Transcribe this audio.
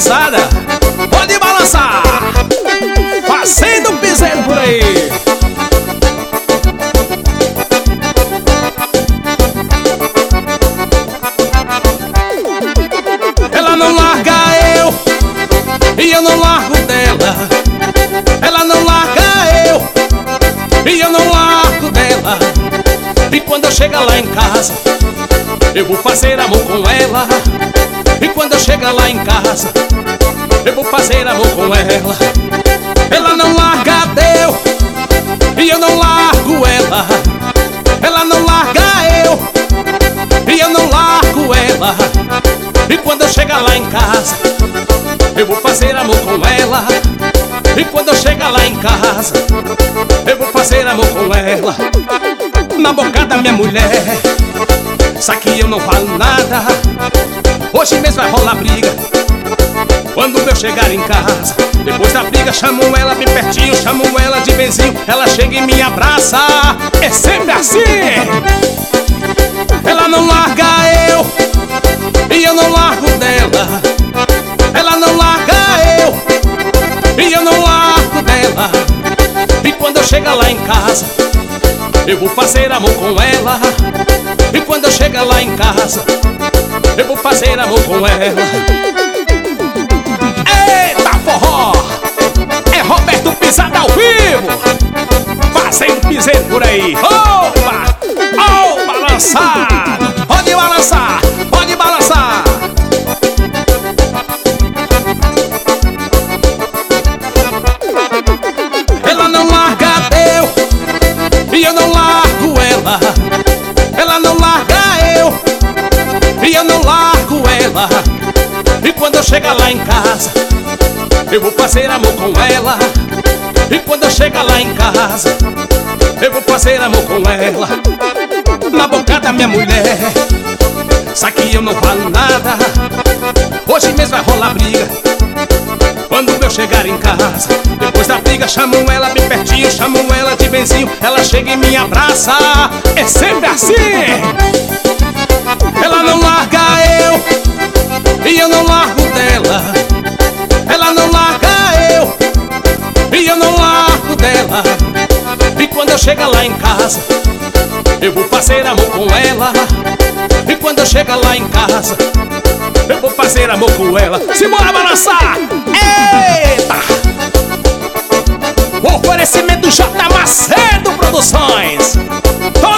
balançada, pode balançar, fazendo um piseiro por aí. Ela não larga eu, e eu não largo dela. Ela não larga eu, e eu não largo dela. E quando eu chegar lá em casa, eu vou fazer amor com ela. E quando eu chegar lá em casa, eu vou fazer amor com ela. Ela não larga eu, e eu não largo ela. Ela não larga eu, e eu não largo ela. E quando eu chegar lá em casa, eu vou fazer amor com ela. E quando eu chegar lá em casa, eu vou fazer amor com ela. Na boca da minha mulher, só que eu não falo nada. Hoje mesmo vai rolar briga quando eu chegar em casa. Depois da briga chamo ela bem pertinho, chamo ela de benzinho. Ela chega e me abraça, é sempre assim. Ela não larga eu, e eu não largo dela. Ela não larga eu, e eu não largo dela. E quando eu chegar lá em casa, eu vou fazer amor com ela. E quando eu chegar lá em casa, eu vou fazer amor com ela. Eita forró, é Roberto Pisada ao vivo, fazendo piseiro por aí. Opa, oh, balançado, pode balançar, pode balançar. Ela não larga eu, e eu não largo ela. Ela não larga eu, e eu não largo ela. E quando eu chegar lá em casa, eu vou fazer amor com ela. E quando eu chegar lá em casa, eu vou fazer amor com ela. Na boca da minha mulher, só que eu não falo nada. Hoje mesmo vai rolar briga quando eu chegar em casa. Depois da briga chamo ela bem pertinho, chamo ela de benzinho. Ela chega e me abraça, é sempre assim. Ela não larga eu, e eu não largo dela. Ela não larga eu, e eu não largo dela. E quando eu chegar lá em casa, eu vou fazer amor com ela. E quando eu chegar lá em casa, eu vou fazer amor com ela. Simbora balançar! Eita! O oferecimento J. Macedo Produções.